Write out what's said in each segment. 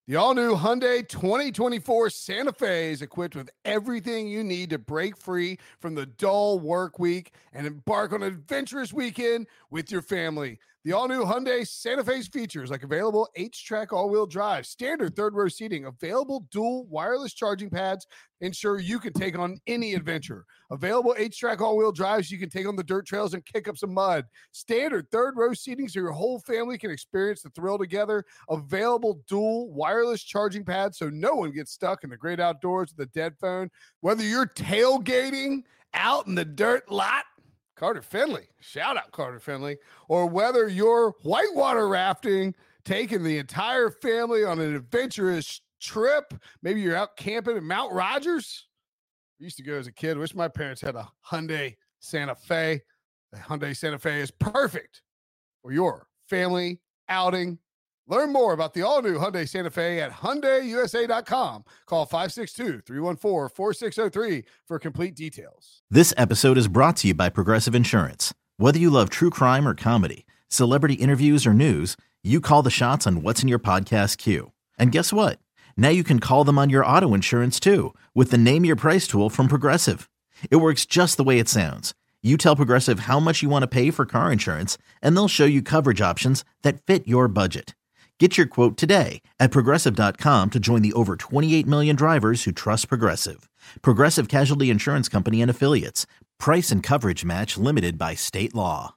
The all-new Hyundai 2024 Santa Fe is equipped with everything you need to break free from the dull work week and embark on an adventurous weekend with your family. The all-new Hyundai Santa Fe's features like available H-Track all-wheel drive, standard third-row seating, available dual wireless charging pads, ensure you can take on any adventure. Available H-Track all-wheel drives, you can take on the dirt trails and kick up some mud. Standard third-row seating so your whole family can experience the thrill together. Available dual wireless charging pads so no one gets stuck in the great outdoors with a dead phone. Whether you're tailgating out in the dirt lot, Carter Finley, shout out Carter Finley, or whether you're whitewater rafting, taking the entire family on an adventurous trip, maybe you're out camping in Mount Rogers. I used to go as a kid. Wish my parents had a Hyundai Santa Fe. The Hyundai Santa Fe is perfect for your family outing. Learn more about the all-new Hyundai Santa Fe at HyundaiUSA.com. Call 562-314-4603 for complete details. This episode is brought to you by Progressive Insurance. Whether you love true crime or comedy, celebrity interviews or news, you call the shots on what's in your podcast queue. And guess what? Now you can call them on your auto insurance too with the Name Your Price tool from Progressive. It works just the way it sounds. You tell Progressive how much you want to pay for car insurance, and they'll show you coverage options that fit your budget. Get your quote today at Progressive.com to join the over 28 million drivers who trust Progressive. Progressive Casualty Insurance Company and Affiliates. Price and coverage match limited by state law.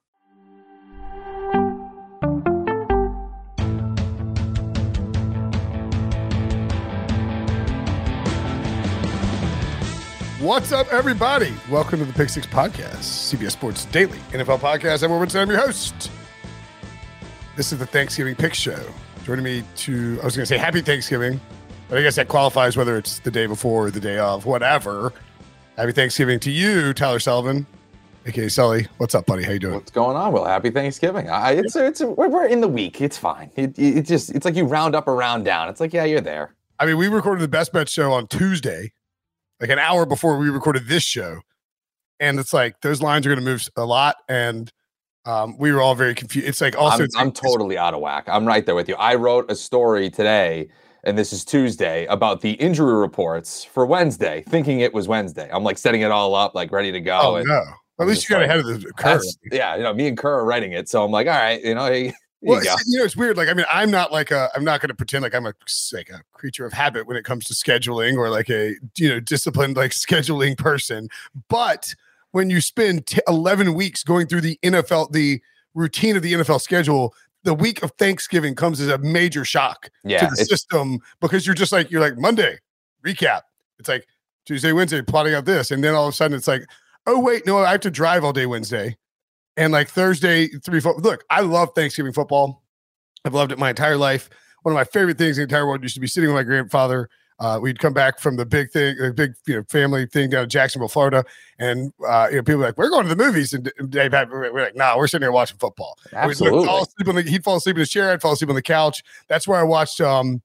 What's up, everybody? Welcome to the Pick Six Podcast, CBS Sports Daily NFL Podcast. I'm Winston, I'm your host. This is the Thanksgiving Pick Show. Joining me I was going to say happy Thanksgiving, but I guess that qualifies whether it's the day before or the day of, whatever. Happy Thanksgiving to you, Tyler Sullivan, a.k.a. Sully. What's up, buddy? How you doing? What's going on? Well, happy Thanksgiving. We're in the week. It's fine. It's like you round up or round down. It's like, yeah, you're there. I mean, we recorded the Best Bet show on Tuesday, like an hour before we recorded this show. And it's like, those lines are going to move a lot. And we were all very confused. It's like also I'm totally out of whack. I'm right there with you. I wrote a story today, and this is Tuesday, about the injury reports for Wednesday, thinking it was Wednesday. I'm like setting it all up, like ready to go. Oh, and no. At least you got ahead of the curve. Yeah, me and Kerr are writing it. So I'm like, all right, hey, it's weird. Like, I mean, I'm not going to pretend like I'm a creature of habit when it comes to scheduling or like a, disciplined, like scheduling person. But when you spend 11 weeks going through the routine of the NFL schedule, the week of Thanksgiving comes as a major shock to the system, because you're like Monday recap. It's like Tuesday, Wednesday, plotting out this. And then all of a sudden it's like, oh wait, no, I have to drive all day Wednesday. And like Thursday, 3-4. Look, I love Thanksgiving football. I've loved it my entire life. One of my favorite things in the entire world used to be sitting with my grandfather. We'd come back from the big family thing down in Jacksonville, Florida, and people were like, "We're going to the movies," and we're like, "Nah, we're sitting here watching football." Absolutely. He'd fall asleep in his chair. I'd fall asleep on the couch. That's where I watched.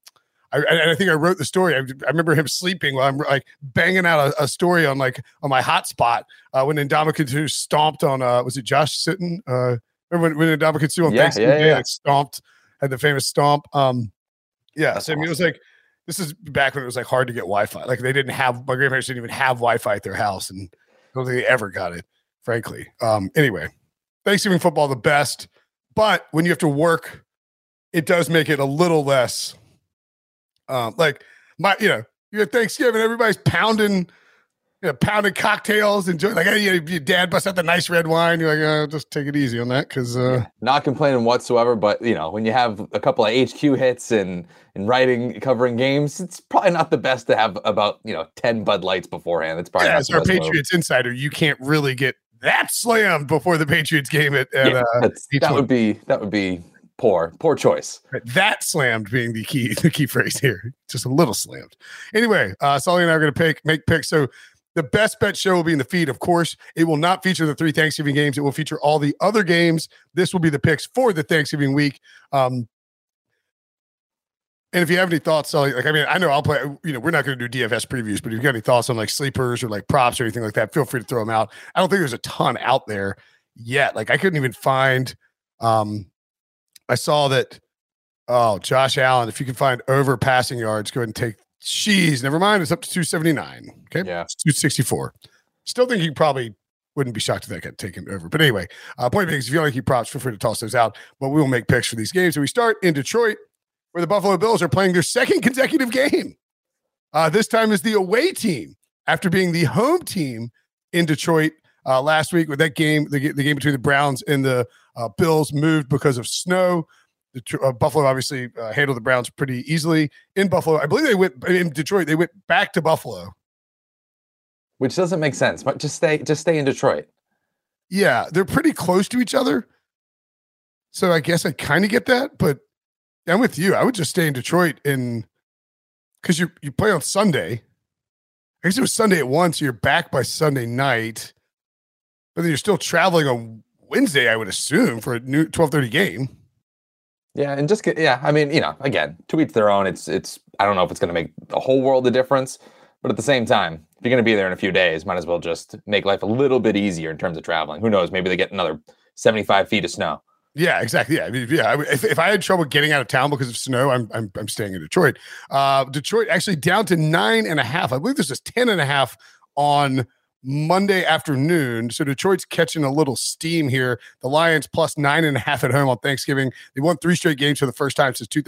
I think I wrote the story. I remember him sleeping while I'm like banging out a story on my hotspot when Ndamukong Suh stomped on was it Josh Sitton? Remember when Ndamukong Suh on Thanksgiving Day like stomped, had the famous stomp. So awesome. I mean, it was like, this is back when it was like hard to get Wi-Fi. Like my grandparents didn't even have Wi-Fi at their house, and I don't think they ever got it, frankly. Anyway, Thanksgiving football, the best, but when you have to work, it does make it a little less. You're at Thanksgiving, everybody's pounding cocktails, enjoying, like, hey, your dad busts out the nice red wine. You're like, just take it easy on that, because not complaining whatsoever. But when you have a couple of HQ hits and covering games, it's probably not the best to have about 10 Bud Lights beforehand. It's probably as our Patriots insider, you can't really get that slammed before the Patriots game that would be poor choice. Right, that slammed being the key phrase here. Just a little slammed. Anyway, Sully and I are going to make picks. So the Best Bet show will be in the feed. Of course, it will not feature the 3 Thanksgiving games. It will feature all the other games. This will be the picks for the Thanksgiving week. And if you have any thoughts, Sully, like, I mean, I know I'll play, we're not going to do DFS previews, but if you've got any thoughts on like sleepers or like props or anything like that, feel free to throw them out. I don't think there's a ton out there yet. Like, I couldn't even find, I saw that Oh, Josh Allen, if you can find over passing yards, go ahead and take. Jeez, never mind. It's up to 279. Okay. Yeah. It's 264. Still think you probably wouldn't be shocked if that got taken over. But anyway, point being, if you want to keep props, feel free to toss those out. But we will make picks for these games. So we start in Detroit, where the Buffalo Bills are playing their second consecutive game. This time is the away team after being the home team in Detroit last week with that game, the game between the Browns and the Bills moved because of snow. Buffalo obviously handled the Browns pretty easily in Buffalo. I believe they went in Detroit. They went back to Buffalo, which doesn't make sense. But just stay in Detroit. Yeah, they're pretty close to each other, so I guess I kind of get that. But I'm with you. I would just stay in Detroit because you play on Sunday. I guess it was Sunday at 1, so you're back by Sunday night. But then you're still traveling on Wednesday, I would assume, for a new 12:30 game. Yeah, and I mean, again, to each their own. It's I don't know if it's going to make a whole world of difference, but at the same time, if you're going to be there in a few days, might as well just make life a little bit easier in terms of traveling. Who knows? Maybe they get another 75 feet of snow. Yeah, exactly. Yeah, I mean, yeah. If I had trouble getting out of town because of snow, I'm staying in Detroit. Detroit actually down to 9.5. I believe this is 10.5 on Monday afternoon. So Detroit's catching a little steam here. The Lions plus 9.5 at home on Thanksgiving. They won 3 straight games for the first time since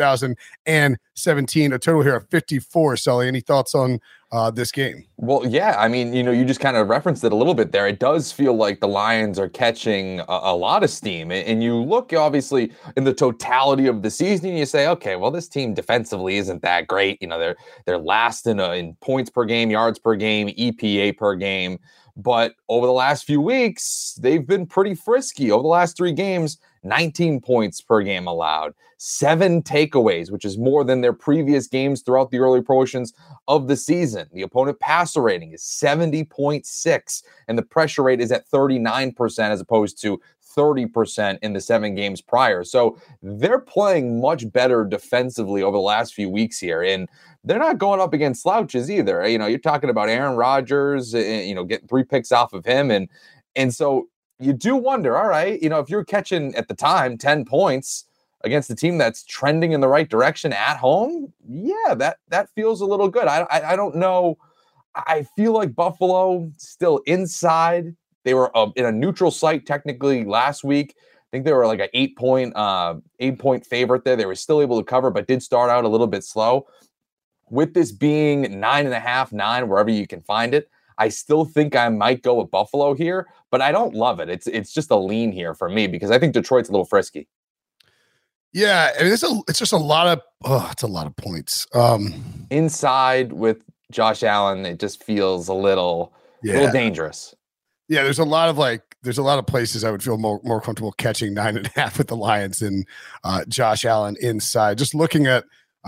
2017. A total here of 54. Sully, any thoughts on this game? Well, yeah. I mean, you just kind of referenced it a little bit there. It does feel like the Lions are catching a lot of steam. And you look, obviously, in the totality of the season, and you say, okay, well, this team defensively isn't that great. They're last in points per game, yards per game, EPA per game. But over the last few weeks, they've been pretty frisky. Over the last 3 games, 19 points per game allowed, 7 takeaways, which is more than their previous games throughout the early portions of the season. The opponent passer rating is 70.6, and the pressure rate is at 39% as opposed to 30% in the 7 games prior. So they're playing much better defensively over the last few weeks here. And they're not going up against slouches either. You're talking about Aaron Rodgers, getting 3 picks off of him. And so you do wonder, all right, if you're catching at the time 10 points against a team that's trending in the right direction at home, yeah, that feels a little good. I don't know. I feel like Buffalo still inside. They were in a neutral site technically last week. I think they were like an 8-point favorite there. They were still able to cover, but did start out a little bit slow. With this being 9.5, 9, wherever you can find it, I still think I might go with Buffalo here, but I don't love it. It's just a lean here for me because I think Detroit's a little frisky. Yeah, I mean, it's just a lot of points. Inside with Josh Allen, it just feels a little dangerous. Yeah, there's a lot of places I would feel more comfortable catching 9.5 with the Lions than Josh Allen inside. Just looking at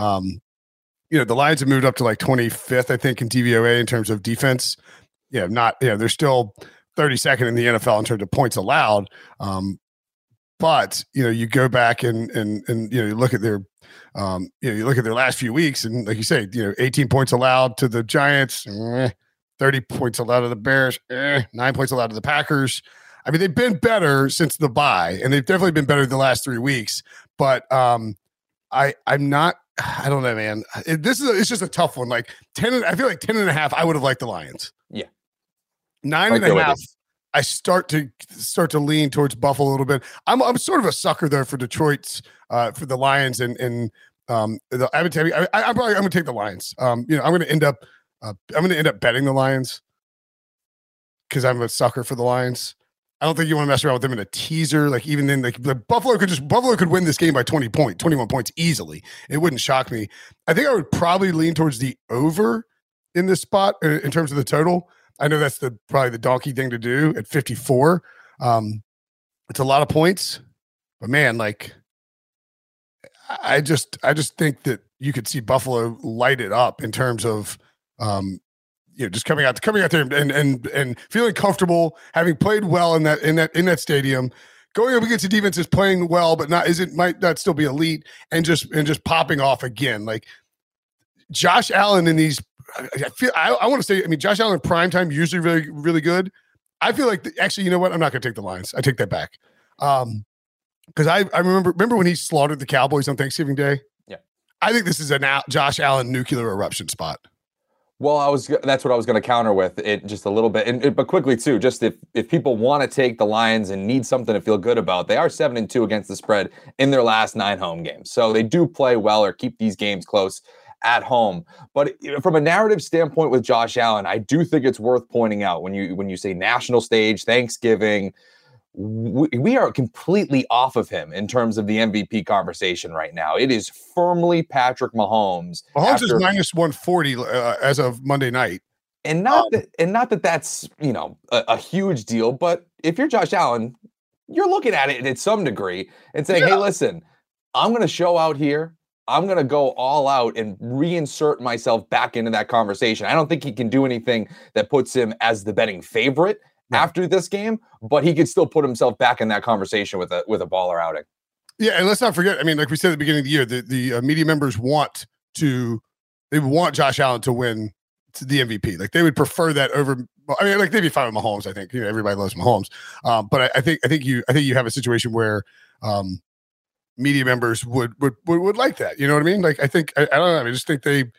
the Lions have moved up to like 25th, I think, in DVOA in terms of defense. They're still 32nd in the NFL in terms of points allowed. But you go back and you look at their last few weeks, and like you say, 18 points allowed to the Giants, 30 points allowed to the Bears, 9 points allowed to the Packers. I mean, they've been better since the bye, and they've definitely been better the last 3 weeks. But I'm not. I don't know, man. It's just a tough one. Like 10. I feel like 10.5. I would have liked the Lions. Yeah. 9.5. I start to lean towards Buffalo a little bit. I'm sort of a sucker though for Detroit's for the Lions and I'm going to take the Lions. I'm going to end up betting the Lions because I'm a sucker for the Lions. I don't think you want to mess around with them in a teaser. Like even then, like Buffalo could win this game by 21 points easily. It wouldn't shock me. I think I would probably lean towards the over in this spot in terms of the total. I know that's probably the donkey thing to do at 54. It's a lot of points, but man, like I just think that you could see Buffalo light it up in terms of just coming out there and feeling comfortable, having played well in that stadium, going up against a defense is playing well, but might not still be elite, and just popping off again. Like Josh Allen in these. I want to say, I mean, Josh Allen in primetime usually really, really good. I feel like actually, you know what? I'm not going to take the Lions. I take that back. Because I remember when he slaughtered the Cowboys on Thanksgiving Day. I think this is a Josh Allen nuclear eruption spot. Well, that's what I was going to counter with it just a little bit, but quickly too. Just if people want to take the Lions and need something to feel good about, they are 7-2 against the spread in their last 9 home games, so they do play well or keep these games close at home. But from a narrative standpoint with Josh Allen, I do think it's worth pointing out when you say national stage, Thanksgiving. We are completely off of him in terms of the MVP conversation right now. It is firmly Patrick Mahomes. Mahomes is minus 140 as of Monday night. And not that that's, a huge deal, but if you're Josh Allen, you're looking at it at some degree and saying, hey, listen, I'm going to show out here. I'm going to go all out and reinsert myself back into that conversation. I don't think he can do anything that puts him as the betting favorite after this game, but he could still put himself back in that conversation with a baller outing. Yeah, and let's not forget, I mean, like we said at the beginning of the year, the media members want Josh Allen to win the MVP. Like they would prefer that over. I mean, like they'd be fine with Mahomes. I think everybody loves Mahomes, but I think you have a situation where media members would like that. You know what I mean? Like I don't know. I just think they.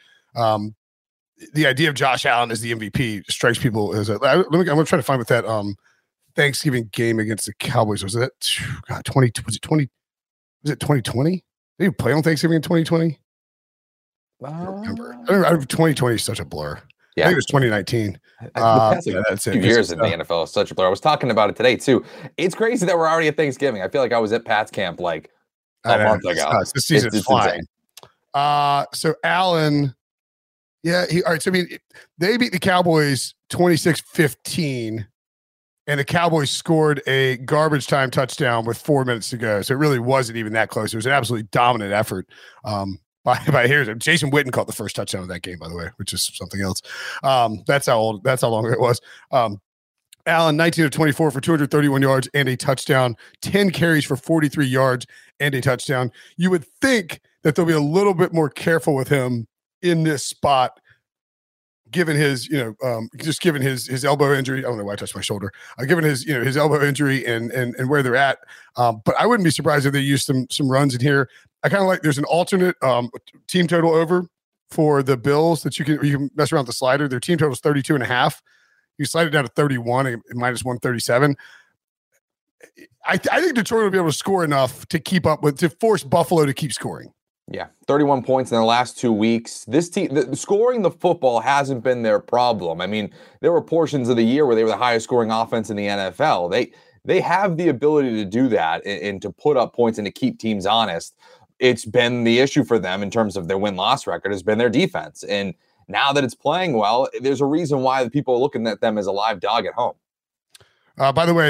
The idea of Josh Allen as the MVP strikes people as I'm going to try to find what that Thanksgiving game against the Cowboys was. That 2020? Was it 2020? Did he play on Thanksgiving in 2020? I don't remember. 2020 is such a blur. Yeah. I think it was 2019. That's it. Years in the NFL is such a blur. I was talking about it today too. It's crazy that we're already at Thanksgiving. I feel like I was at Pat's camp like a month ago. This season's flying. So Allen. Yeah, all right. So, I mean, they beat the Cowboys 26-15, and the Cowboys scored a garbage time touchdown with 4 minutes to go. So it really wasn't even that close. It was an absolutely dominant effort by here. Jason Witten caught the first touchdown of that game, by the way, which is something else. That's how long it was. Allen, 19 of 24 for 231 yards and a touchdown, 10 carries for 43 yards and a touchdown. You would think that they'll be a little bit more careful with him in this spot, given his, given his elbow injury. I don't know why I touched my shoulder. Given his, his elbow injury and where they're at. But I wouldn't be surprised if they use some runs in here. I kind of like, there's an alternate team total over for the Bills that you can mess around with the slider. Their team total is 32.5. You slide it down to 31 and minus 137. I think Detroit will be able to score enough to to force Buffalo to keep scoring. Yeah, 31 points in the last 2 weeks. This team, scoring the football hasn't been their problem. I mean, there were portions of the year where they were the highest scoring offense in the NFL. They have the ability to do that and to put up points and to keep teams honest. It's been the issue for them in terms of their win-loss record has been their defense. And now that it's playing well, there's a reason why the people are looking at them as a live dog at home. By the way,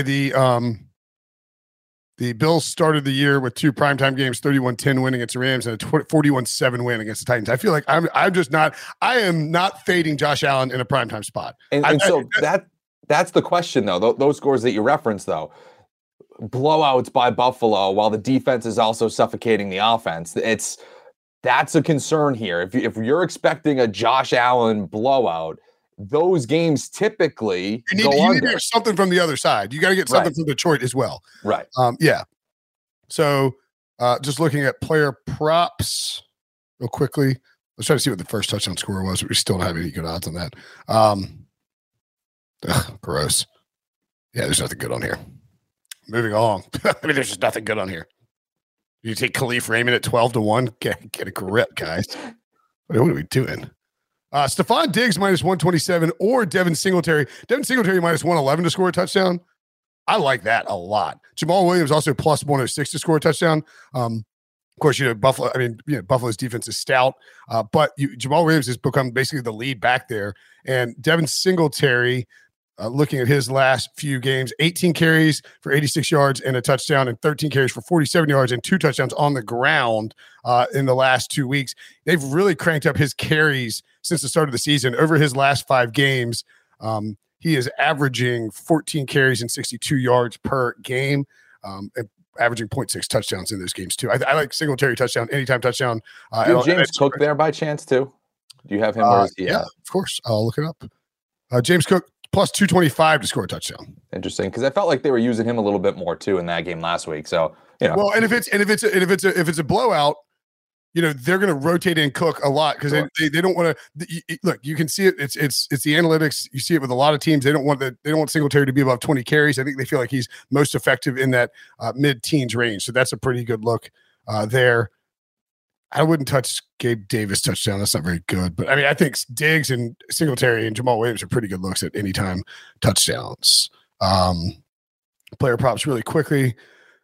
the Bills started the year with 2 primetime games, 31-10 win against the Rams and a 41-7 win against the Titans. I feel like I am not fading Josh Allen in a primetime spot. So that's the question, though. Those scores that you referenced, though, blowouts by Buffalo while the defense is also suffocating the offense. That's a concern here. If you're expecting a Josh Allen blowout, those games typically you need to have something from the other side. You got to get something from Detroit as well. Right. Yeah. So just looking at player props real quickly. Let's try to see what the first touchdown score was. We still don't have any good odds on that. Gross. Yeah, there's nothing good on here. Moving along. I mean, there's just nothing good on here. You take Khalif Raymond at 12-1. Get a grip, guys. What are we doing? Stephon Diggs minus 127 or Devin Singletary. Devin Singletary minus 111 to score a touchdown. I like that a lot. Jamal Williams also plus 106 to score a touchdown. Of course, Buffalo. I mean, Buffalo's defense is stout, but Jamal Williams has become basically the lead back there. And Devin Singletary, looking at his last few games, 18 carries for 86 yards and a touchdown, and 13 carries for 47 yards and 2 touchdowns on the ground in the last 2 weeks. They've really cranked up his carries since the start of the season. Over his last 5 games, he is averaging 14 carries and 62 yards per game, and averaging 0.6 touchdowns in those games too. I like Singletary touchdown, anytime touchdown. James Cook there by chance too? Do you have him? Yeah, of course. I'll look it up. James Cook plus 225 to score a touchdown. Interesting, because I felt like they were using him a little bit more too in that game last week. So Well, and if it's a blowout, they're going to rotate in Cook a lot because they don't want to look. You can see it. It's the analytics. You see it with a lot of teams. They don't want Singletary to be above 20 carries. I think they feel like he's most effective in that mid-teens range. So that's a pretty good look there. I wouldn't touch Gabe Davis touchdown. That's not very good. But I mean, I think Diggs and Singletary and Jamal Williams are pretty good looks at anytime touchdowns. Player props really quickly.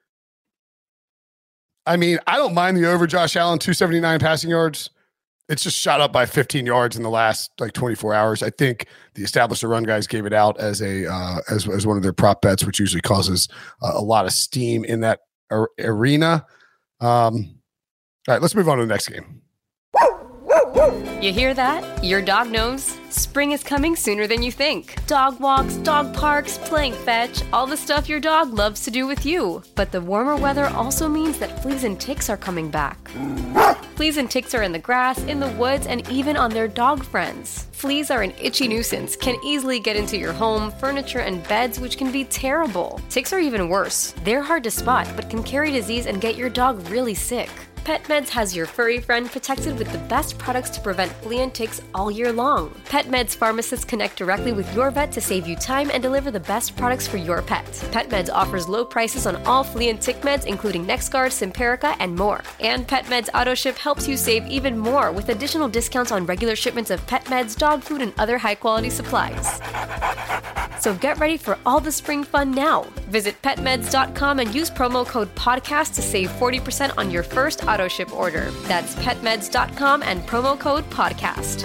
I mean, I don't mind the over Josh Allen, 279 passing yards. It's just shot up by 15 yards in the last 24 hours. I think the established run guys gave it out as as one of their prop bets, which usually causes a lot of steam in that arena. All right, let's move on to the next game. You hear that? Your dog knows spring is coming sooner than you think. Dog walks, dog parks, playing fetch, all the stuff your dog loves to do with you. But the warmer weather also means that fleas and ticks are coming back. Fleas and ticks are in the grass, in the woods, and even on their dog friends. Fleas are an itchy nuisance, can easily get into your home, furniture, and beds, which can be terrible. Ticks are even worse. They're hard to spot, but can carry disease and get your dog really sick. PetMeds has your furry friend protected with the best products to prevent flea and ticks all year long. PetMeds pharmacists connect directly with your vet to save you time and deliver the best products for your pet. PetMeds offers low prices on all flea and tick meds, including NexGard, Simparica, and more. And PetMeds AutoShip helps you save even more with additional discounts on regular shipments of pet meds, dog food, and other high-quality supplies. So get ready for all the spring fun now. Visit petmeds.com and use promo code PODCAST to save 40% on your first AutoShip order. That's petmeds.com and promo code PODCAST.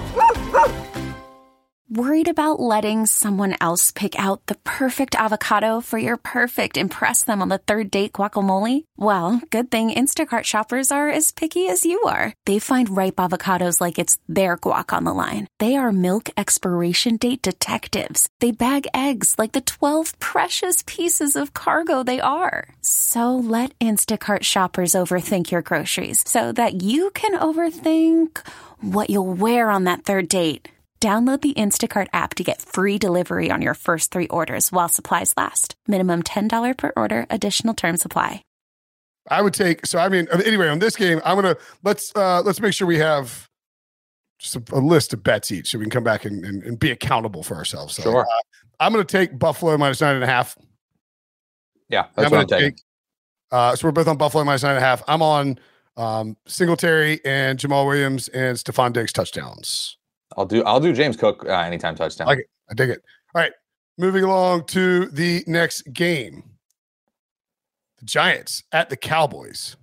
Worried about letting someone else pick out the perfect avocado for your perfect impress them on the third date guacamole? Well, good thing Instacart shoppers are as picky as you are. They find ripe avocados like it's their guac on the line. They are milk expiration date detectives. They bag eggs like the 12 precious pieces of cargo they are. So let Instacart shoppers overthink your groceries so that you can overthink what you'll wear on that third date. Download the Instacart app to get free delivery on your first 3 orders while supplies last. Minimum $10 per order. Additional terms apply. I would take, anyway, on this game, let's make sure we have just a list of bets each so we can come back and be accountable for ourselves. So, sure. I'm going to take Buffalo minus 9.5. Yeah, that's what I'm taking. So we're both on Buffalo minus 9.5. I'm on Singletary and Jamal Williams and Stephon Diggs touchdowns. I'll do James Cook anytime touchdown. I dig it. All right, moving along to the next game. The Giants at the Cowboys.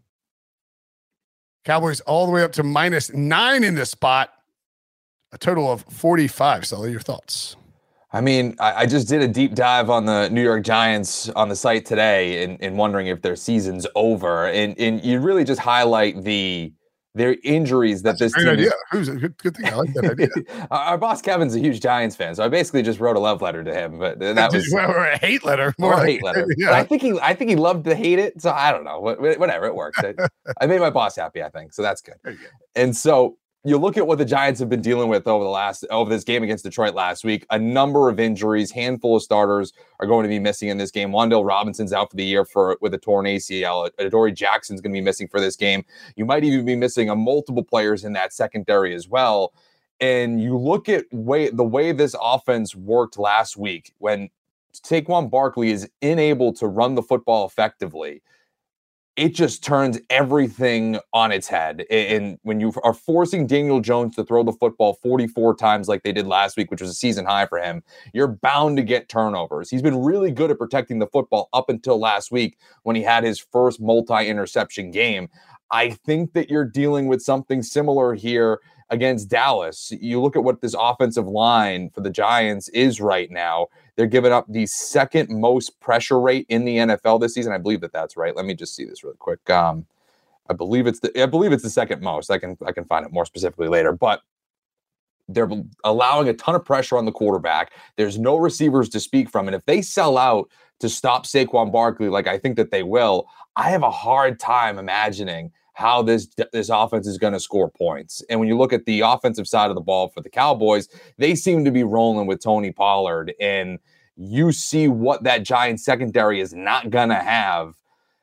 Cowboys all the way up to minus 9 in this spot. A total of 45. Sully, your thoughts? I mean, I just did a deep dive on the New York Giants on the site today and wondering if their season's over. And you really just highlight their injuries that That's this team. Idea. Who's a good thing? I like that idea. Our boss Kevin's a huge Giants fan, so I basically just wrote a love letter to him. But that was or a hate letter. More a hate letter. Yeah. I think he loved to hate it. So I don't know. Whatever, it worked. I made my boss happy, I think. So that's good. And so you look at what the Giants have been dealing with over this game against Detroit last week. A number of injuries, handful of starters are going to be missing in this game. Wan'Dale Robinson's out for the year with a torn ACL. Adoree Jackson's going to be missing for this game. You might even be missing multiple players in that secondary as well. And you look at the way this offense worked last week when Saquon Barkley is unable to run the football effectively. It just turns everything on its head. And when you are forcing Daniel Jones to throw the football 44 times like they did last week, which was a season high for him, you're bound to get turnovers. He's been really good at protecting the football up until last week when he had his first multi-interception game. I think that you're dealing with something similar here against Dallas. You look at what this offensive line for the Giants is right now. They're giving up the second most pressure rate in the NFL this season. I believe that's right. Let me just see this really quick. I believe it's the second most. I can find it more specifically later, but they're allowing a ton of pressure on the quarterback. There's no receivers to speak from. And if they sell out to stop Saquon Barkley, like I think that they will, I have a hard time imagining how this offense is going to score points. And when you look at the offensive side of the ball for the Cowboys, they seem to be rolling with Tony Pollard. And you see what that Giants secondary is not going to have.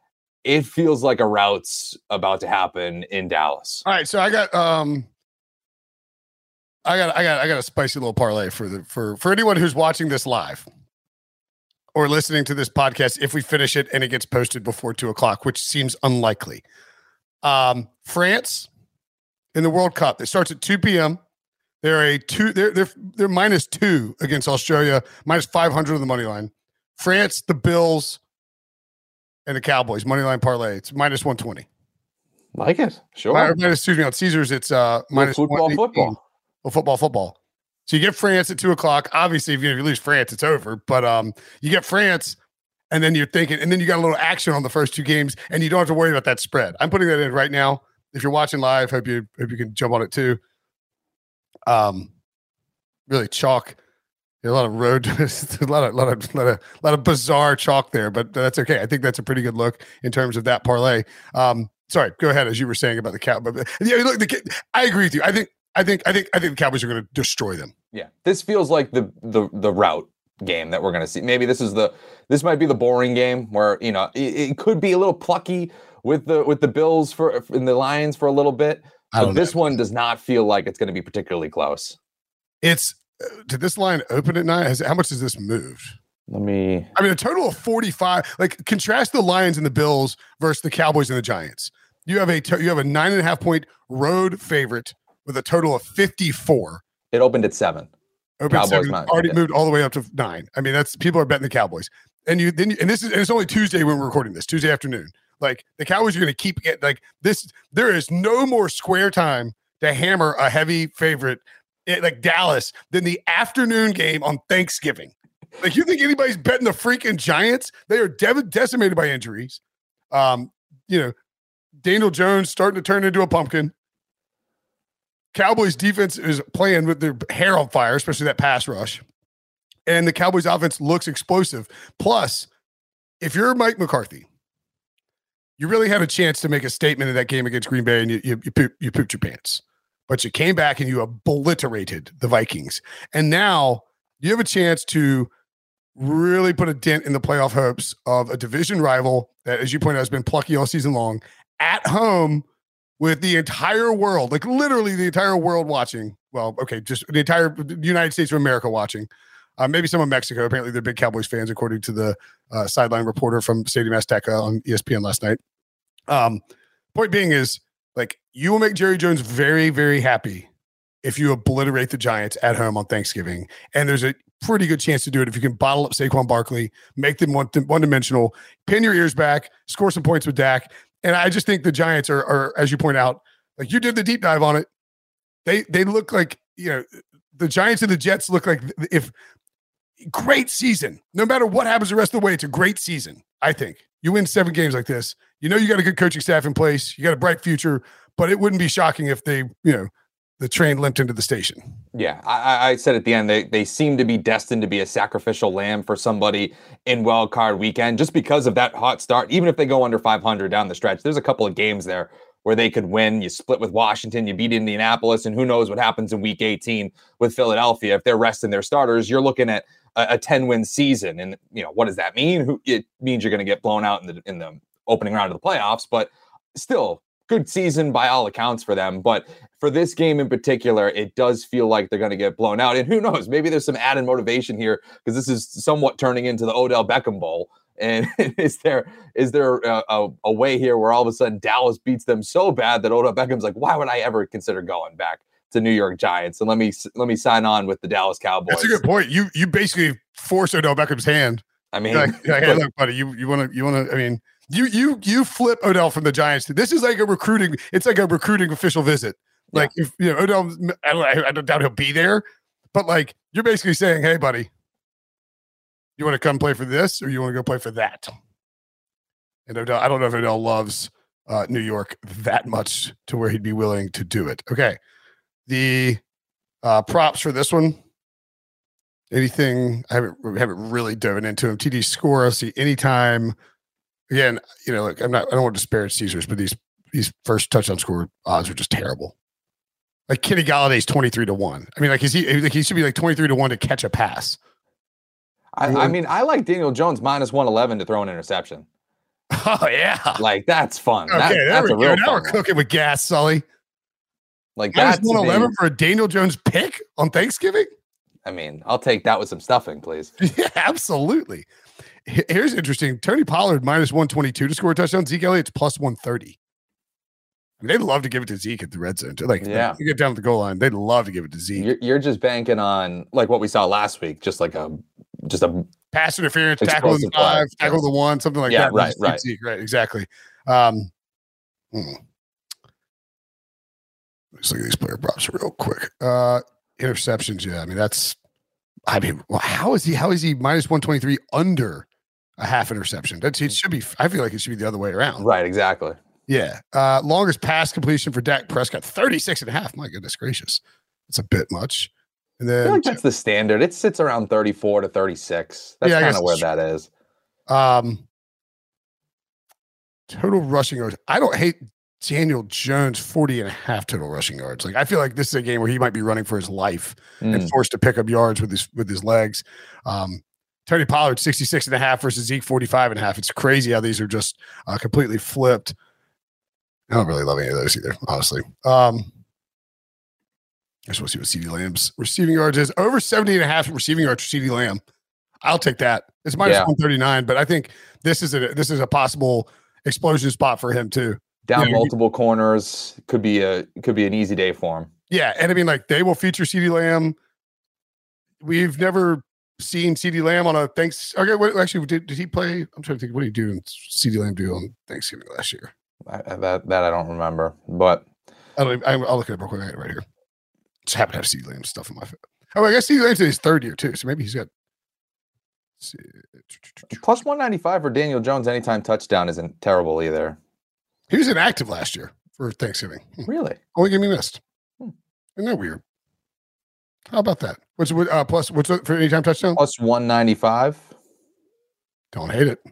it feels like a route's about to happen in Dallas. All right, so I got a spicy little parlay for anyone who's watching this live or listening to this podcast. If we finish it and it gets posted before 2:00, which seems unlikely, France in the World Cup. It starts at 2 p.m. They're -2 against Australia, -500 on the money line. France, the Bills, and the Cowboys money line parlay. It's -120. Like it, sure. Excuse me, on Caesars, it's minus football. Well, football. So you get France at 2:00. Obviously, if you lose France, it's over. But you get France, and then you're thinking, and then you got a little action on the first two games, and you don't have to worry about that spread. I'm putting that in right now. If you're watching live, hope you can jump on it too. Really chalk. A lot of road, a lot of bizarre chalk there, but that's okay. I think that's a pretty good look in terms of that parlay. Sorry, go ahead as you were saying about the Cowboys. Yeah, look, I agree with you. I think the Cowboys are going to destroy them. Yeah, this feels like the route game that we're going to see. Maybe this might be the boring game where it could be a little plucky with the Bills and the Lions for a little bit, but this one does not feel like it's going to be particularly close. Did this line open at 9? How much has this moved? A total of 45. Like, contrast the Lions and the Bills versus the Cowboys and the Giants. You have a 9.5 point road favorite with a total of 54. It opened at 7. Already moved all the way up to 9. I mean, that's people are betting the Cowboys. And it's only Tuesday when we're recording this, Tuesday afternoon. Like, the Cowboys are going to keep getting like this. There is no more square time to hammer a heavy favorite like Dallas than the afternoon game on Thanksgiving. Like, you think anybody's betting the freaking Giants? They are decimated by injuries. Daniel Jones starting to turn into a pumpkin. Cowboys defense is playing with their hair on fire, especially that pass rush. And the Cowboys offense looks explosive. Plus, if you're Mike McCarthy, you really had a chance to make a statement in that game against Green Bay, and you pooped your pants. But you came back and you obliterated the Vikings. And now you have a chance to really put a dent in the playoff hopes of a division rival that, as you point out, has been plucky all season long, at home with the entire world, like literally the entire world watching. Well, okay, just the entire United States of America watching. Maybe some of Mexico. Apparently they're big Cowboys fans, according to the sideline reporter from Stadium Azteca on ESPN last night. Point being is, like, you will make Jerry Jones very, very happy if you obliterate the Giants at home on Thanksgiving. And there's a pretty good chance to do it if you can bottle up Saquon Barkley, make them one-dimensional, pin your ears back, score some points with Dak. And I just think the Giants are, as you point out, like you did the deep dive on it. They look like, the Giants and the Jets look like if great season. No matter what happens the rest of the way, it's a great season, I think. You win 7 games like this. You got a good coaching staff in place. You got a bright future, but it wouldn't be shocking if they, the train limped into the station. Yeah, I said at the end, they seem to be destined to be a sacrificial lamb for somebody in wild card weekend just because of that hot start. Even if they go under 500 down the stretch, there's a couple of games there where they could win. You split with Washington, you beat Indianapolis, and who knows what happens in week 18 with Philadelphia. If they're resting their starters, you're looking at a 10-win season. And, what does that mean? It means you're going to get blown out in the opening round of the playoffs, but still good season by all accounts for them. But for this game in particular, it does feel like they're going to get blown out. And who knows, maybe there's some added motivation here because this is somewhat turning into the Odell Beckham Bowl. And is there a way here where all of a sudden Dallas beats them so bad that Odell Beckham's like, why would I ever consider going back to New York Giants? And let me sign on with the Dallas Cowboys. That's a good point. You basically force Odell Beckham's hand. I mean, hey, look, buddy, you want to. I mean, you flip Odell from the Giants. This is like a recruiting. It's like a recruiting official visit. Like, if Odell, I don't doubt he'll be there, but like you're basically saying, hey, buddy, you want to come play for this or you want to go play for that? And Odell, I don't know if Odell loves New York that much to where he'd be willing to do it. Okay. The props for this one. Anything? I haven't really dove into him. TD score. I see anytime. Again, like I don't want to disparage Caesars, but these first touchdown score odds are just terrible. Like Kenny Galladay's 23-1. I mean, like he should be like 23-1 to catch a pass. I mean, I like Daniel Jones -111 to throw an interception. Oh, yeah. Like, that's fun. Okay, That's a real now fun we're one. cooking with gas, Sully. Like, That's that's 111 for a Daniel Jones pick on Thanksgiving? I mean, I'll take that with some stuffing, please. Yeah, absolutely. Here's interesting. Tony Pollard minus 122 to score a touchdown. Zeke Elliott's plus 130. I mean, they'd love to give it to Zeke at the red zone. Like, you get down to the goal line, they'd love to give it to Zeke. You're just banking on like what we saw last week, just a pass interference, tackle in the 5, tackle the 1, something like that. Right. Zeke, right, exactly. Let's look at these player props real quick. Interceptions, yeah. How is he minus 123 under a half interception? It should be. I feel like it should be the other way around. Right, exactly. Yeah. Longest pass completion for Dak Prescott, 36.5. My goodness gracious. It's a bit much. And then I feel like that's the standard. It sits around 34 to 36. That's kind of where that is. Total rushing yards. I don't hate Daniel Jones 40.5 total rushing yards. Like, I feel like this is a game where he might be running for his life and forced to pick up yards with his legs. Tony Pollard 66.5 versus Zeke 45.5. It's crazy how these are just completely flipped. I don't really love any of those either, honestly. I just want to see what CeeDee Lamb's receiving yards is. Over 70.5 receiving yards for CeeDee Lamb. I'll take that. It's minus 139, but I think this is a possible explosion spot for him too. Down multiple corners could be an easy day for him. Yeah, and I mean, like, they will feature CeeDee Lamb. We've never seen CeeDee Lamb on a actually, did he play? I'm trying to think. What did he do? CeeDee Lamb do on Thanksgiving last year? That I don't remember, but I'll look it up real quick. I got it right here. Just happen to have CeeDee Lamb stuff in my phone. Oh, I guess CeeDee Lamb's in his third year too, so maybe he's got. Plus 195 for Daniel Jones anytime touchdown isn't terrible either. He was inactive last year for Thanksgiving. Really? Only game he missed. Isn't that weird? How about that? What's for anytime touchdown? Plus 195. Don't hate it.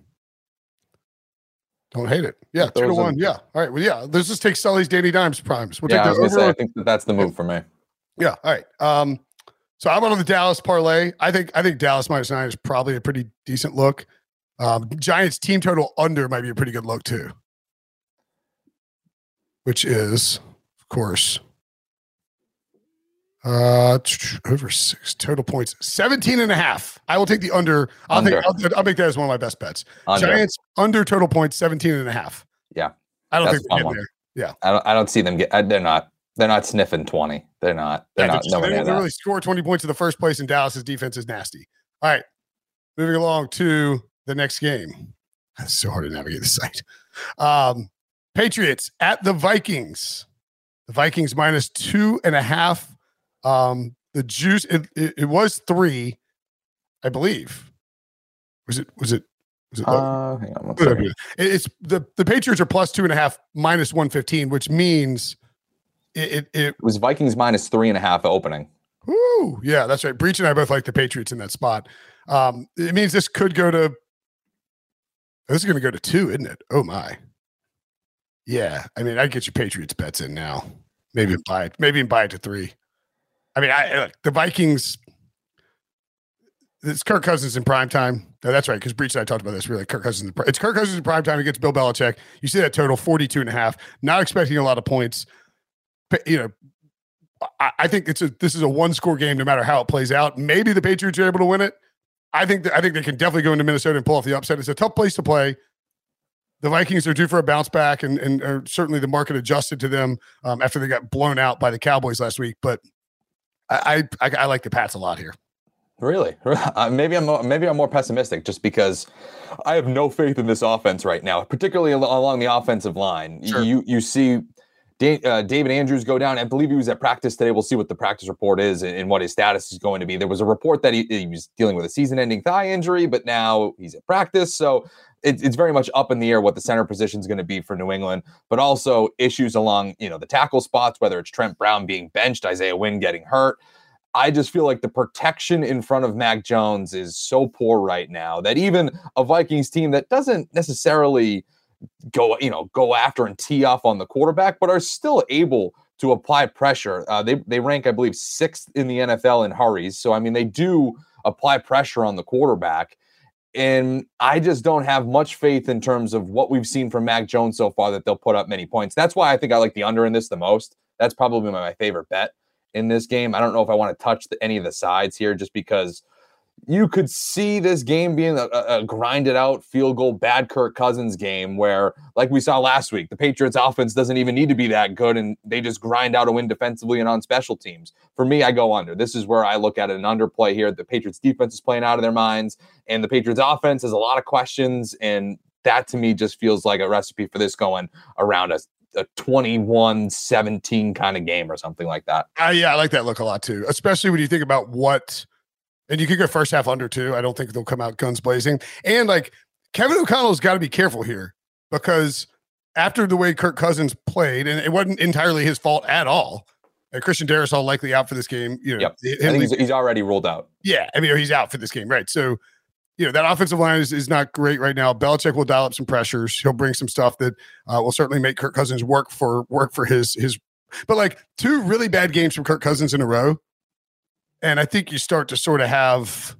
Yeah, 2-1. Yeah. All right. Well, yeah. Let's just take Sully's Danny Dimes primes. We'll take I was gonna say, I think that's the move for me. Yeah. All right. So I'm on the Dallas parlay. I think Dallas -9 is probably a pretty decent look. Giants team total under might be a pretty good look too. Which is, of course, over 6 total points, 17.5. I will take the under. I'll make that as one of my best bets. Giants under total points, 17.5. Yeah, I don't think they're getting there. Yeah, I don't see them get. They're not sniffing 20. They're not. They don't really score 20 points in the first place, and Dallas's defense is nasty. All right, moving along to the next game. It's so hard to navigate the site. Patriots at the Vikings. The Vikings minus 2.5. The juice, it was 3, I believe. Was it? Hang on one second. It's the Patriots are plus 2.5, minus 115, which means it was Vikings minus 3.5 opening. Ooh, yeah, that's right. Breach and I both like the Patriots in that spot. It means this could go to. This is going to go to 2, isn't it? Oh my. Yeah, I mean, I'd get your Patriots bets in now. Maybe buy it to 3. I mean, the Vikings. It's Kirk Cousins in prime time. No, that's right, because Breach and I talked about this. Really, Kirk Cousins. It's Kirk Cousins in prime time against Bill Belichick. You see that total 42.5. Not expecting a lot of points. But, I think this is a 1-score game, no matter how it plays out. Maybe the Patriots are able to win it. I think they can definitely go into Minnesota and pull off the upset. It's a tough place to play. The Vikings are due for a bounce back, and are certainly the market adjusted to them after they got blown out by the Cowboys last week. But I like the Pats a lot here. Really? Maybe I'm more pessimistic just because I have no faith in this offense right now, particularly along the offensive line. Sure. You see David Andrews go down. I believe he was at practice today. We'll see what the practice report is and what his status is going to be. There was a report that he was dealing with a season-ending thigh injury, but now he's at practice. So it's very much up in the air what the center position is going to be for New England, but also issues along the tackle spots, whether it's Trent Brown being benched, Isaiah Wynn getting hurt. I just feel like the protection in front of Mac Jones is so poor right now that even a Vikings team that doesn't necessarily go after and tee off on the quarterback, but are still able to apply pressure. They rank, I believe, 6th in the NFL in hurries. So, I mean, they do apply pressure on the quarterback. And I just don't have much faith in terms of what we've seen from Mac Jones so far that they'll put up many points. That's why I think I like the under in this the most. That's probably my favorite bet in this game. I don't know if I want to touch any of the sides here just because you could see this game being a grinded out field goal, bad Kirk Cousins game where, like we saw last week, the Patriots offense doesn't even need to be that good and they just grind out a win defensively and on special teams. For me, I go under. This is where I look at an underplay here. The Patriots defense is playing out of their minds and the Patriots offense has a lot of questions. And that to me just feels like a recipe for this going around a 21-17 kind of game or something like that. Yeah, I like that look a lot too, especially when you think about and you could go first half under too. I don't think they'll come out guns blazing. And like Kevin O'Connell's got to be careful here because after the way Kirk Cousins played, and it wasn't entirely his fault at all. And Christian Darrisaw likely out for this game. Yep. I think he's already ruled out. Yeah, I mean he's out for this game, right? So that offensive line is not great right now. Belichick will dial up some pressures. He'll bring some stuff that will certainly make Kirk Cousins work for his. But like 2 really bad games from Kirk Cousins in a row. And I think you start to sort of have,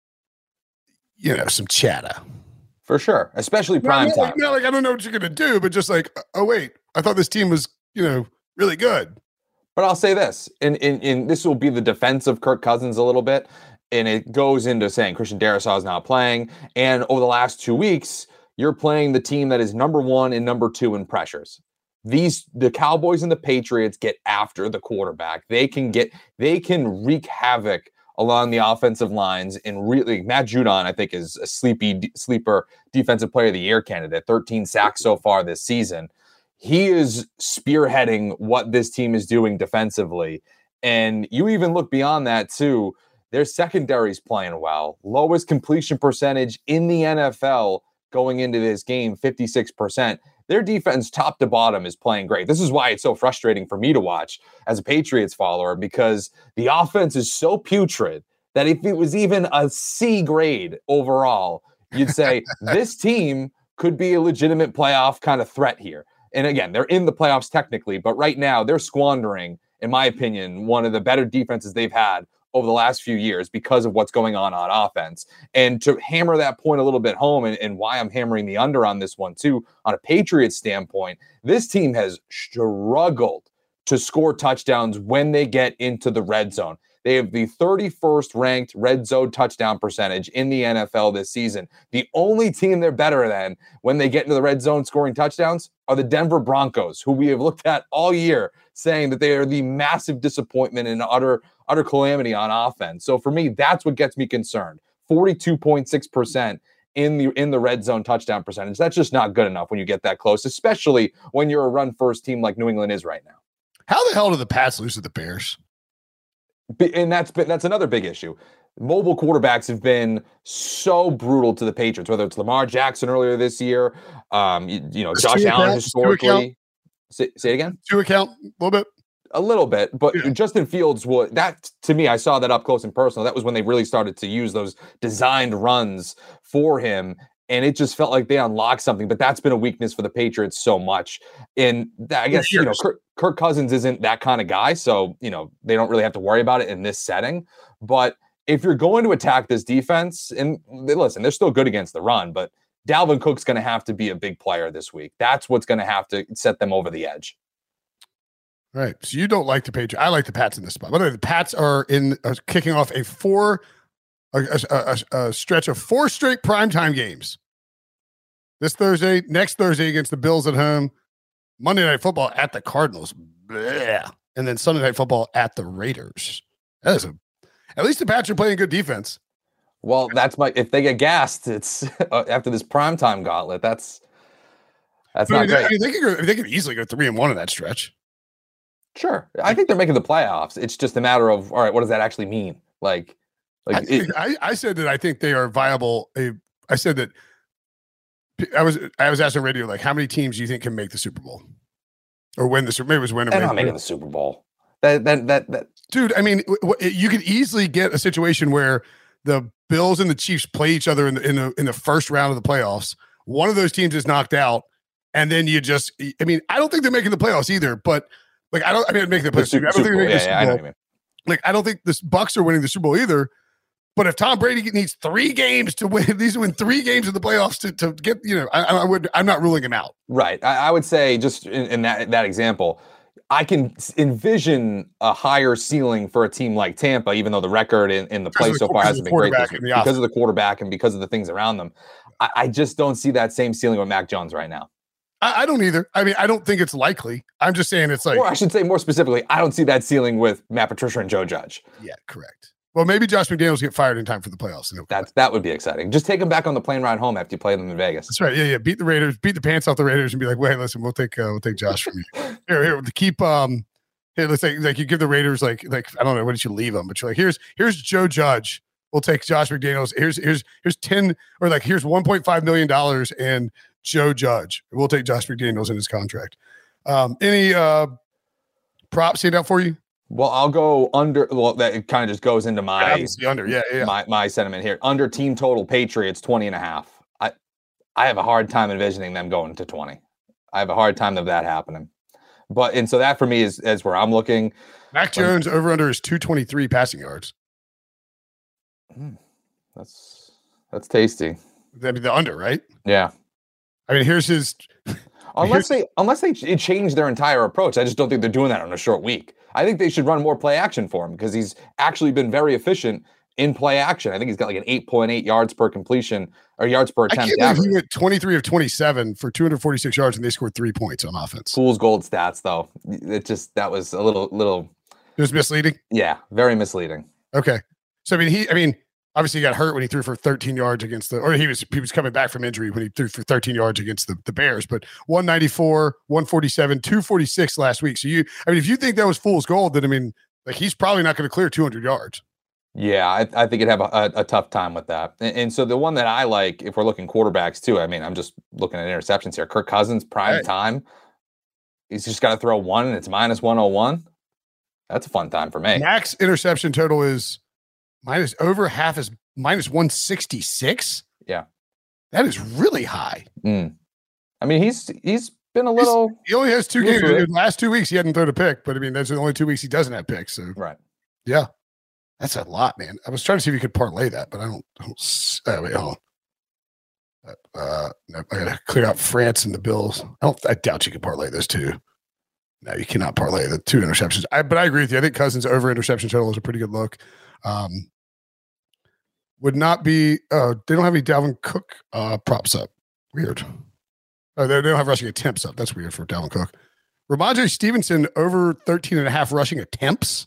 some chatter. For sure. Especially prime time. Like, I don't know what you're going to do, but just like, oh, wait, I thought this team was, really good. But I'll say this, and this will be the defense of Kirk Cousins a little bit. And it goes into saying Christian Darrisaw is not playing. And over the last 2 weeks, you're playing the team that is number 1 and number 2 in pressures. The Cowboys and the Patriots get after the quarterback. They can wreak havoc along the offensive lines. And really, Matt Judon, I think, is a sleeper defensive player of the year candidate. 13 sacks so far this season. He is spearheading what this team is doing defensively. And you even look beyond that too. Their secondary's playing well. Lowest completion percentage in the NFL going into this game, 56%. Their defense, top to bottom, is playing great. This is why it's so frustrating for me to watch as a Patriots follower, because the offense is so putrid that if it was even a C grade overall, you'd say this team could be a legitimate playoff kind of threat here. And again, they're in the playoffs technically, but right now they're squandering, in my opinion, one of the better defenses they've had over the last few years because of what's going on offense. And to hammer that point a little bit home and why I'm hammering the under on this one too, on a Patriots standpoint, this team has struggled to score touchdowns when they get into the red zone. They have the 31st ranked red zone touchdown percentage in the NFL this season. The only team they're better than when they get into the red zone scoring touchdowns are the Denver Broncos, who we have looked at all year saying that they are the massive disappointment and utter calamity on offense. So for me, that's what gets me concerned. 42.6% in the red zone touchdown percentage. That's just not good enough when you get that close, especially when you're a run first team like New England is right now. How the hell do the Pats lose to the Bears? And that's another big issue. Mobile quarterbacks have been so brutal to the Patriots, whether it's Lamar Jackson earlier this year, Josh Allen historically. Say it again? To account a little bit. But yeah. Justin Fields, that to me, I saw that up close and personal. That was when they really started to use those designed runs for him. And it just felt like they unlocked something, but that's been a weakness for the Patriots so much. And I guess, Kirk Cousins isn't that kind of guy. So, they don't really have to worry about it in this setting. But if you're going to attack this defense, and listen, they're still good against the run, but Dalvin Cook's going to have to be a big player this week. That's what's going to have to set them over the edge. All right. So you don't like the Patriots. I like the Pats in this spot. By the way, the Pats are kicking off a stretch of 4 straight primetime games. This Thursday, next Thursday against the Bills at home, Monday Night Football at the Cardinals, bleh, and then Sunday Night Football at the Raiders. At least the Pats are playing good defense. Well, if they get gassed, it's after this primetime gauntlet. That's not great. They could easily go 3-1 in that stretch. Sure, I think they're making the playoffs. It's just a matter of, all right, what does that actually mean? I said that I think they are viable. I said that I was asking radio, how many teams do you think can make the Super Bowl or win the Super Bowl? Maybe it was win or they're not making the Super Bowl. That dude, I mean, you could easily get a situation where the Bills and the Chiefs play each other in the first round of the playoffs. One of those teams is knocked out, and then I don't think they're making the playoffs either. But making the playoffs. I don't think they're making the Super Bowl. I know what you mean. I don't think the Bucs are winning the Super Bowl either. But if Tom Brady needs 3 games to win, needs to win 3 games in the playoffs to get, I'm not ruling him out. Right. I would say just in that example, I can envision a higher ceiling for a team like Tampa, even though the record in the play so far hasn't been great because of the quarterback and because of the things around them. I just don't see that same ceiling with Mac Jones right now. I don't either. I mean, I don't think it's likely. I'm just saying it's like. Or I should say more specifically, I don't see that ceiling with Matt Patricia and Joe Judge. Yeah, correct. Well, maybe Josh McDaniels get fired in time for the playoffs. That would be exciting. Just take them back on the plane ride home after you play them in Vegas. That's right. Yeah. Beat the Raiders, beat the pants off the Raiders, and be like, "Wait, listen, we'll take Josh from you." Here to keep here. Let's say like you give the Raiders like I don't know, what did you leave them? But you're like, here's Joe Judge. We'll take Josh McDaniels. Here's 10 or like here's $1.5 million and Joe Judge. We'll take Josh McDaniels in his contract. Any props stand out for you? Well, I'll go under. Well, that kind of just goes into my under. Yeah. My sentiment here. Under team total Patriots 20.5. I have a hard time envisioning them going to 20. I have a hard time of that happening. And so that for me is where I'm looking. Mac Jones over under is 223 passing yards. That's tasty. That'd be the under, right? Yeah. I mean, here's his. Unless they change their entire approach, I just don't think they're doing that on a short week. I think they should run more play action for him because he's actually been very efficient in play action. I think he's got like an 8.8 yards per completion or yards per attempt. He went 23 of 27 for 246 yards and they scored 3 points on offense. Fool's gold stats, though. That was a little. It was misleading. Yeah, very misleading. Okay, so I mean, obviously he got hurt when he threw for 13 yards against he was coming back from injury when he threw for 13 yards against the Bears, but 194, 147, 246 last week. So if you think that was fool's gold, then he's probably not going to clear 200 yards. Yeah, I think he'd have a tough time with that. And so the one that I like, if we're looking quarterbacks too, I'm just looking at interceptions here. Kirk Cousins, prime time. He's just got to throw one and it's minus 101. That's a fun time for me. Max interception total is over half is minus 166. Yeah. That is really high. I mean, he's been a little. He only has 2 games. In the last 2 weeks, he hadn't thrown a pick, but that's the only 2 weeks he doesn't have picks. So right. Yeah. That's a lot, man. I was trying to see if you could parlay that, but I don't wait, hold on. No, I gotta clear out France and the Bills. I doubt you can parlay those two. No, you cannot parlay the 2 interceptions. But I agree with you. I think Cousins over interception total is a pretty good look. Would not be they don't have any Dalvin Cook props up. Weird. Oh, they don't have rushing attempts up. That's weird for Dalvin Cook. Ramondre Stevenson over 13.5 rushing attempts.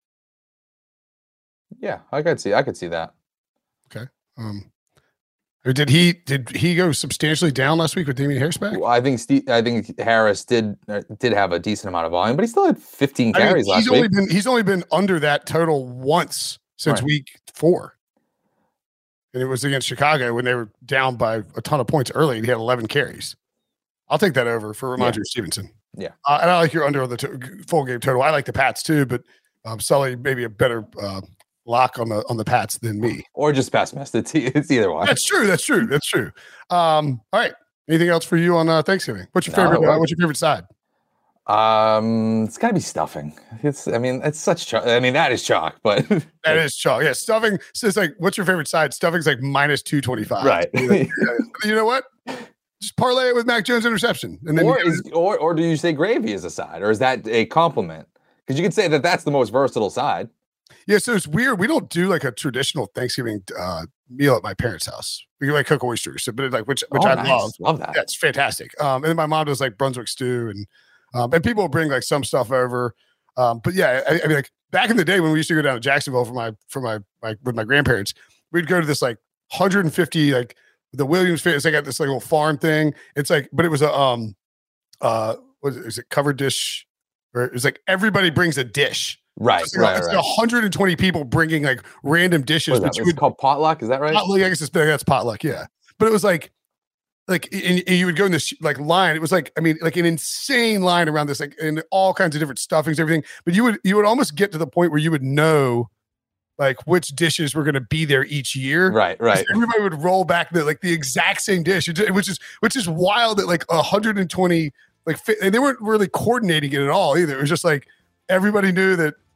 Yeah, I could see that. Okay. Did he go substantially down last week with Damian Harris back? Well, I think Harris did have a decent amount of volume, but he still had 15 carries last week. He's only been under that total once since week 4. And it was against Chicago when they were down by a ton of points early, and he had 11 carries. I'll take that over for Ramondre Stevenson. Yeah. And I like your under on the full game total. I like the Pats too, but Sully maybe a better lock on the Pats than me. Or just pessimist. It's either one. That's true. All right. Anything else for you on Thanksgiving? What's your favorite side? It's got to be stuffing. It's such chalk. That is chalk, but that is chalk. Yeah, stuffing. So it's like, what's your favorite side? Stuffing's like minus 225. Right. You know what? Just parlay it with Mac Jones interception, and then or do you say gravy as a side, or is that a compliment? Because you could say that that's the most versatile side. Yeah, so it's weird. We don't do like a traditional Thanksgiving meal at my parents' house. We like cook oysters, so, but like which I nice. Love that. Yeah, it's fantastic. And then my mom does like Brunswick stew, and people will bring like some stuff over. But yeah, I mean, like back in the day when we used to go down to Jacksonville with my grandparents, we'd go to this like 150 like the Williams family. They got this like little farm thing. It's like, but it was is it covered dish? Or it was like everybody brings a dish. Right, it's 120 people bringing like random dishes. It's called potluck, is that right? Potluck, I guess that's potluck, yeah. But it was like and you would go in this like line. It was like an insane line around this, like in all kinds of different stuffings, everything. But you would almost get to the point where you would know like which dishes were going to be there each year. Right. Everybody would roll back the exact same dish, which is wild that like 120 and they weren't really coordinating it at all either. It was just like everybody knew that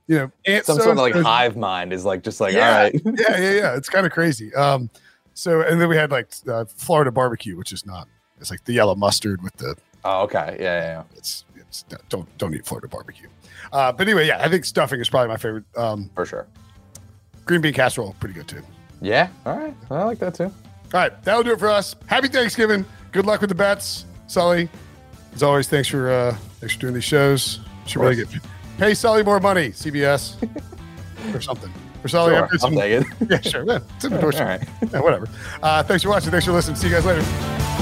Aunt some sort of like hive mind is like, just like, all right. Yeah. It's kind of crazy. So, and then we had like Florida barbecue, which is not, it's like the yellow mustard with the. Oh, okay. Yeah. It's don't eat Florida barbecue. But anyway, yeah, I think stuffing is probably my favorite. For sure. Green bean casserole, pretty good too. Yeah. All right. I like that too. All right. That'll do it for us. Happy Thanksgiving. Good luck with the bets. Sully, as always, thanks for doing these shows. Should really pay Sully more money, CBS, or something. For Sully, sure, I'll take it. Yeah, sure. Yeah, it's in the door. All right. Yeah, whatever. Thanks for watching. Thanks for listening. See you guys later.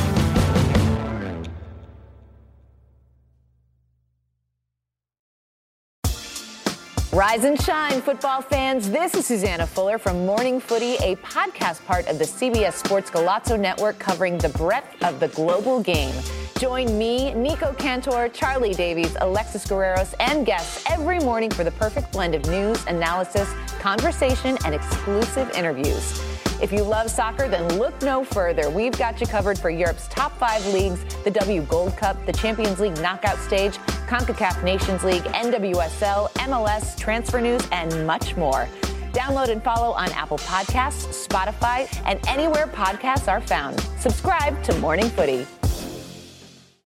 Rise and shine, football fans. This is Susanna Fuller from Morning Footy, a podcast part of the CBS Sports Golazo Network covering the breadth of the global game. Join me, Nico Cantor, Charlie Davies, Alexis Guerreros, and guests every morning for the perfect blend of news, analysis, conversation, and exclusive interviews. If you love soccer, then look no further. We've got you covered for Europe's top 5 leagues, the W Gold Cup, the Champions League knockout stage, CONCACAF Nations League, NWSL, MLS, transfer news, and much more. Download and follow on Apple Podcasts, Spotify, and anywhere podcasts are found. Subscribe to Morning Footy.